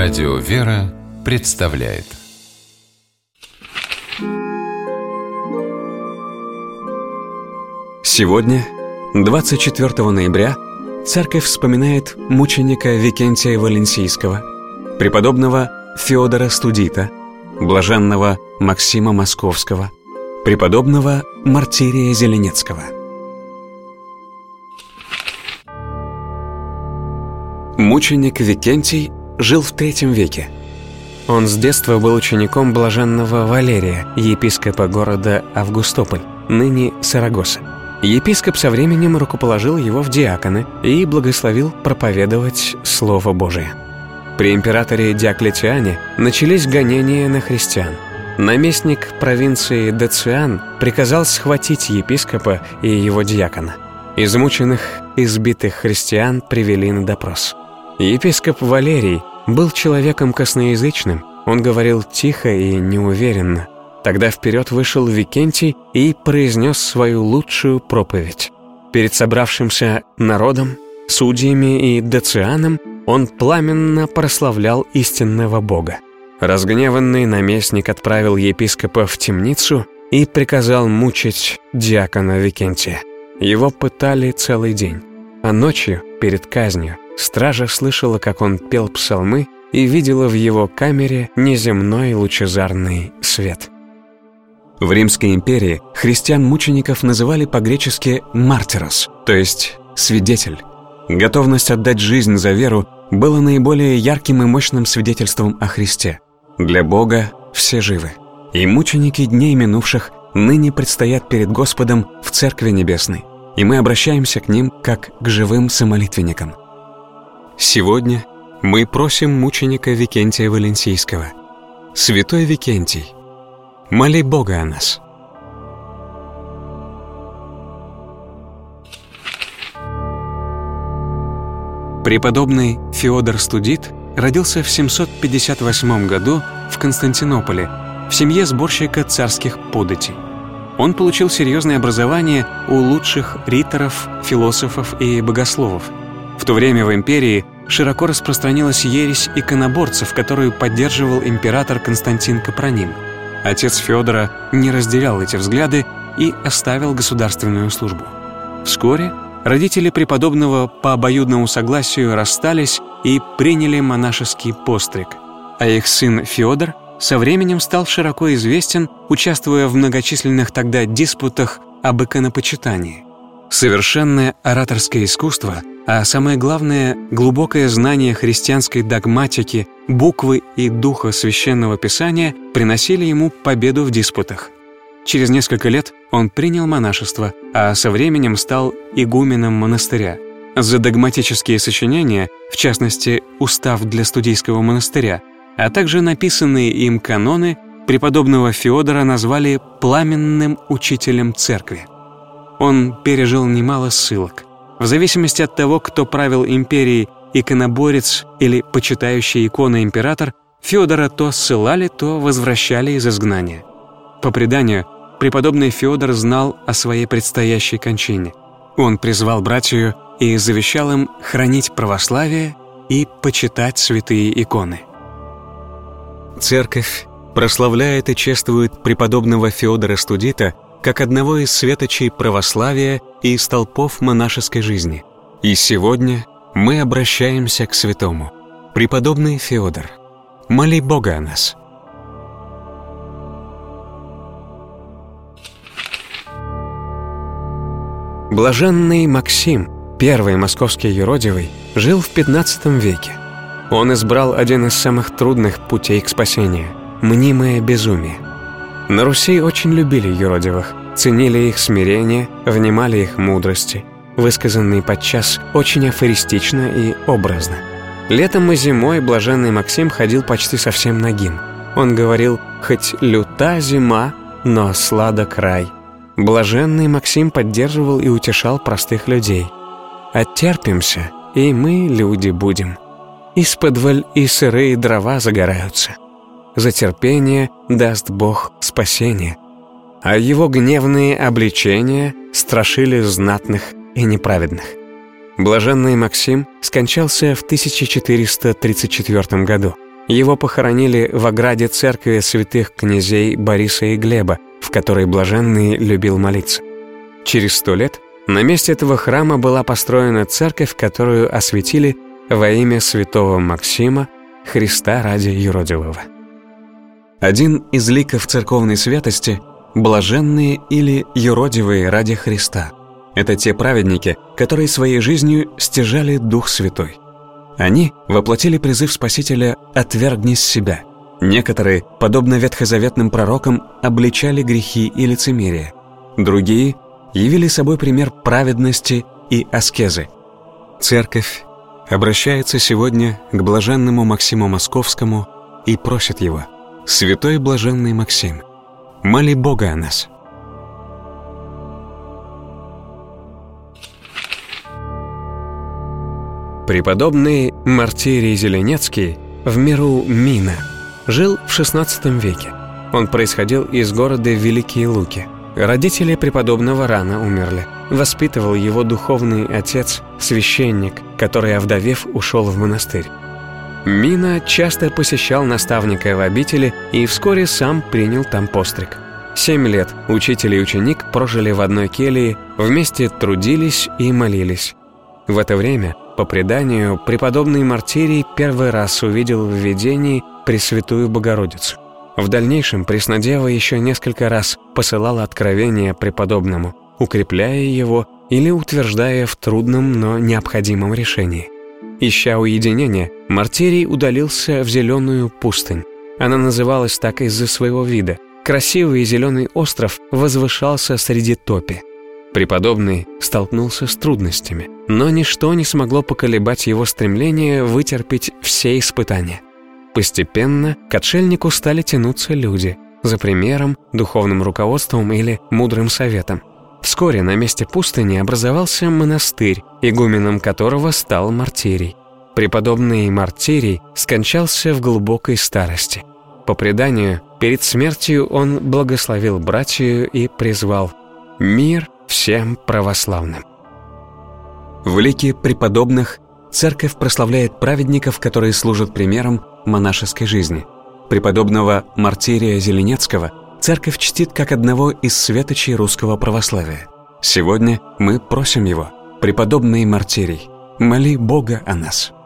Радио «Вера» представляет. Сегодня, 24 ноября, Церковь вспоминает мученика Викентия Валенсийского, преподобного Феодора Студита, блаженного Максима Московского, преподобного Мартирия Зеленецкого. Мученик Викентий жил в III веке. Он с детства был учеником блаженного Валерия, епископа города Августополь, ныне Сарагоса. Епископ со временем рукоположил его в диаконы и благословил проповедовать Слово Божие. При императоре Диоклетиане начались гонения на христиан. Наместник провинции Дециан приказал схватить епископа и его диакона. Измученных, избитых христиан привели на допрос. Епископ Валерий был человеком косноязычным, он говорил тихо и неуверенно. Тогда вперед вышел Викентий и произнес свою лучшую проповедь. Перед собравшимся народом, судьями и децианом он пламенно прославлял истинного Бога. Разгневанный наместник отправил епископа в темницу и приказал мучить диакона Викентия. Его пытали целый день, а ночью, перед казнью, стража слышала, как он пел псалмы, и видела в его камере неземной лучезарный свет. В Римской империи христиан-мучеников называли по-гречески «мартирос», то есть «свидетель». Готовность отдать жизнь за веру было наиболее ярким и мощным свидетельством о Христе. Для Бога все живы, и мученики дней минувших ныне предстоят перед Господом в Церкви Небесной, и мы обращаемся к ним как к живым самолитвенникам. Сегодня мы просим мученика Викентия Валенсийского: «Святой Викентий, моли Бога о нас». Преподобный Феодор Студит родился в 758 году в Константинополе в семье сборщика царских податей. Он получил серьезное образование у лучших риторов, философов и богословов. В то время в империи широко распространилась ересь иконоборцев, которую поддерживал император Константин Капроним. Отец Феодора не разделял эти взгляды и оставил государственную службу. Вскоре родители преподобного по обоюдному согласию расстались и приняли монашеский постриг, а их сын Феодор со временем стал широко известен, участвуя в многочисленных тогда диспутах об иконопочитании. Совершенное ораторское искусство, а самое главное – глубокое знание христианской догматики, буквы и духа Священного Писания приносили ему победу в диспутах. Через несколько лет он принял монашество, а со временем стал игуменом монастыря. За догматические сочинения, в частности, устав для студийского монастыря, а также написанные им каноны, преподобного Феодора назвали «пламенным учителем церкви». Он пережил немало ссылок. В зависимости от того, кто правил империей, иконоборец или почитающий иконы император, Феодора то ссылали, то возвращали из изгнания. По преданию, преподобный Феодор знал о своей предстоящей кончине. Он призвал братью и завещал им хранить православие и почитать святые иконы. Церковь прославляет и чествует преподобного Феодора Студита как одного из светочей православия и столпов монашеской жизни. И сегодня мы обращаемся к святому. Преподобный Феодор, моли Бога о нас. Блаженный Максим, первый московский юродивый, жил в XV веке. Он избрал один из самых трудных путей к спасению – мнимое безумие. На Руси очень любили юродивых, ценили их смирение, внимали их мудрости, высказанные подчас очень афористично и образно. Летом и зимой блаженный Максим ходил почти совсем нагим. Он говорил: «Хоть люта зима, но сладок рай». Блаженный Максим поддерживал и утешал простых людей. «Оттерпимся, и мы люди будем. Исподволь и сырые дрова загораются. За терпение даст Бог спасение». А его гневные обличения страшили знатных и неправедных. Блаженный Максим скончался в 1434 году. Его похоронили в ограде церкви святых князей Бориса и Глеба, в которой блаженный любил молиться. Через 100 лет на месте этого храма была построена церковь, которую осветили во имя святого Максима, Христа ради юродивого. Один из ликов церковной святости – блаженные или юродивые ради Христа. Это те праведники, которые своей жизнью стяжали Дух Святой. Они воплотили призыв Спасителя «отвергни себя». Некоторые, подобно ветхозаветным пророкам, обличали грехи и лицемерие. Другие явили собой пример праведности и аскезы. Церковь обращается сегодня к блаженному Максиму Московскому и просит его: «Святой блаженный Максим, моли Бога о нас». Преподобный Мартирий Зеленецкий, в миру Мина, жил в XVI веке. Он происходил из города Великие Луки. Родители преподобного рано умерли. Воспитывал его духовный отец, священник, который, овдовев, ушел в монастырь. Мина часто посещал наставника в обители и вскоре сам принял там постриг. 7 лет учитель и ученик прожили в одной келье, вместе трудились и молились. В это время, по преданию, преподобный Мартирий первый раз увидел в видении Пресвятую Богородицу. В дальнейшем Преснодева еще несколько раз посылала откровения преподобному, укрепляя его или утверждая в трудном, но необходимом решении. Ища уединения, Мартирий удалился в зеленую пустынь. Она называлась так из-за своего вида. Красивый зеленый остров возвышался среди топи. Преподобный столкнулся с трудностями, но ничто не смогло поколебать его стремление вытерпеть все испытания. Постепенно к отшельнику стали тянуться люди за примером, духовным руководством или мудрым советом. Вскоре на месте пустыни образовался монастырь, игуменом которого стал Мартирий. Преподобный Мартирий скончался в глубокой старости. По преданию, перед смертью он благословил братью и призвал: «Мир всем православным». В лике преподобных церковь прославляет праведников, которые служат примером монашеской жизни. Преподобного Мартирия Зеленецкого церковь чтит как одного из светочей русского православия. Сегодня мы просим его: «Преподобный Мартирий, моли Бога о нас».